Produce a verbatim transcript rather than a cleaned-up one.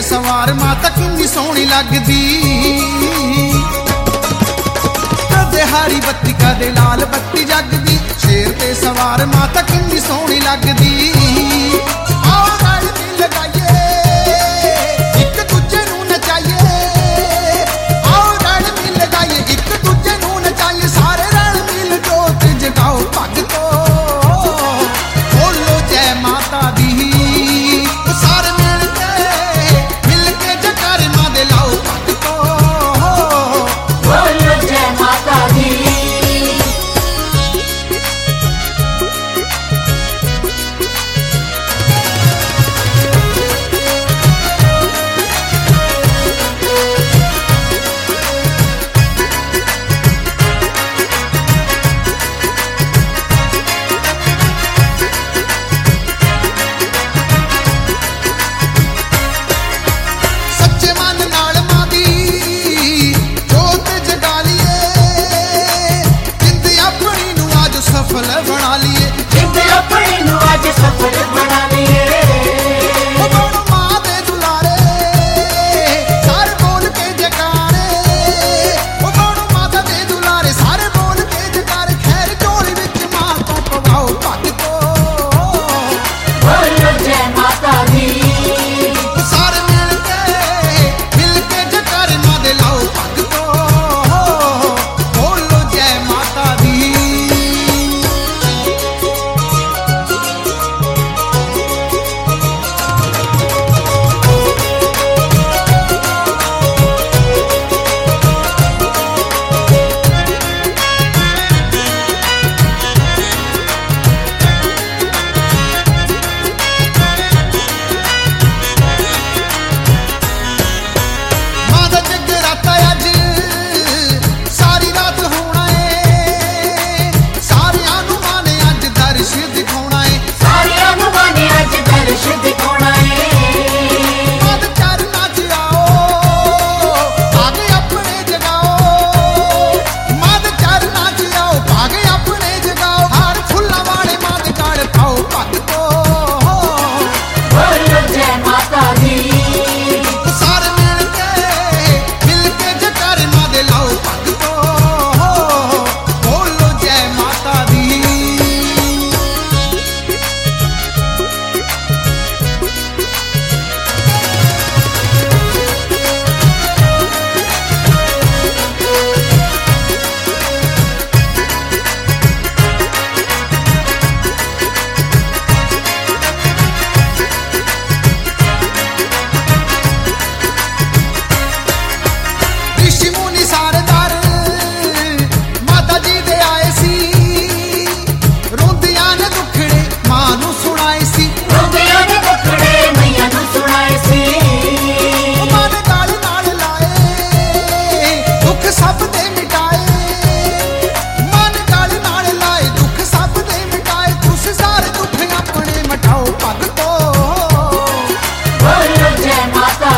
सवार माता किन्नी सोहनी लगदी। कदे हरी बत्ती कदे लाल बत्ती जगदी, शेर ते सवार माता किन्नी सोहनी लगदी। आओ रल मिल गाइए एक दूजे नूं नचाइए, आओ रल मिल गाइए एक दूजे नूं नचाइए, सारे रल मिल जोत जगाओ भगतो, बोलो जय माता दी। सारे मिल के मिल के जयकारे मां दे लाओ भगतो, बोलो जय माता दी। सच्चे मन नाल मां दी जोत जगा लिए, जिंद अपनी नूं अज सफल बना लिए। जिंद अपनी नूं अज सफल बना लिए, ओ बोलो मां दे दुलारे सारे बोल के जयकारे, ओ बोलो माता दे दुलारे सारे बोल के जयकारे, खैर झोली विच मां तो पवाओ भगतो, बोलो जय माता दी। सारे मिल के मिल के जयकारे मां दे लाओ भगतो, बोलो जय माता दी। मां दा जगराता अज सारी रात होना है, सारियां नूं मां ने अज दर्श दिखाउणा है। सारियां नूं मां ने अज दर्श दिखाउणा है, मां दे चरनां च आओ भागे अपने जगाओ, मां दे चरनां च आओ भागे अपने जगाओ, हार फुल्लां वाले मां दे गल पाओ भगतो, बोलो जय माता दी। सारे मिल के मिल के जयकारे मां दे लाओ भगतो, बोलो जय माता दी। ऋषि मुनि सारे दर माता जी दे आए सी, रोंदियां ने दुखड़े मां नूं सुनाए सी। रोंदियां ने दुखड़े मैया नूं सुनाए सी, ओ मां ने गल नाल लाए दुख सब दे मिटाए, मां ने गल नाल लाए दुख सब दे मिटाए, तुस सारे दुख अपने मटाओ भगतो, बोलो जय माता